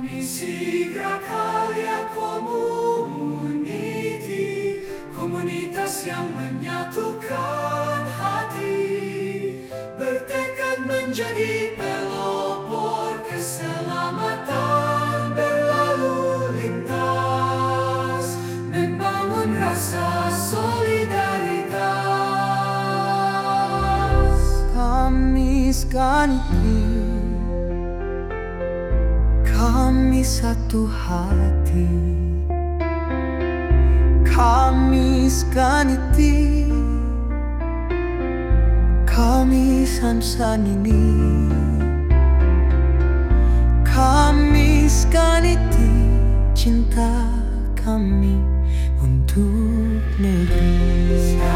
Kami Sigra Karya Community, komunitas yang menyatukan hati, bertekad menjadi pelopor keselamatan berlalu lintas, membangun rasa solidaritas. Kami sekali, kami satu hati, kami sekaniti, kami sansan ini, kami sekaniti, cinta kami untuk negeri.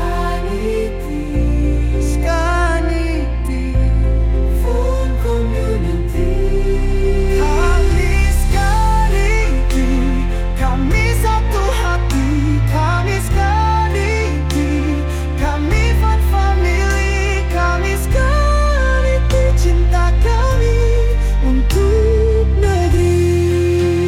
Sekaniti, Full community. kami satu hati, kami sekaniti, kami fun family, kami sekaniti, cinta kami untuk negeri.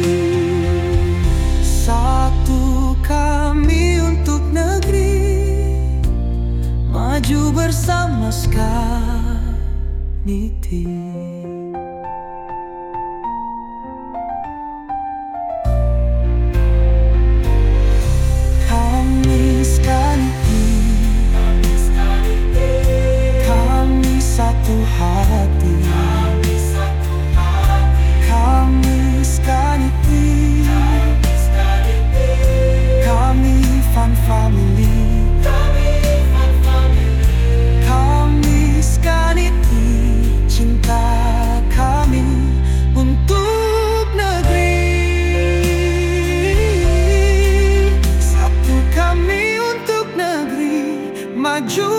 Satu kami untuk negeri, maju bersama sekaniti. Satu hati, kami sekaniti, kami fun family, kami sekaniti, cinta kami untuk negeri. Satu kami untuk negeri, maju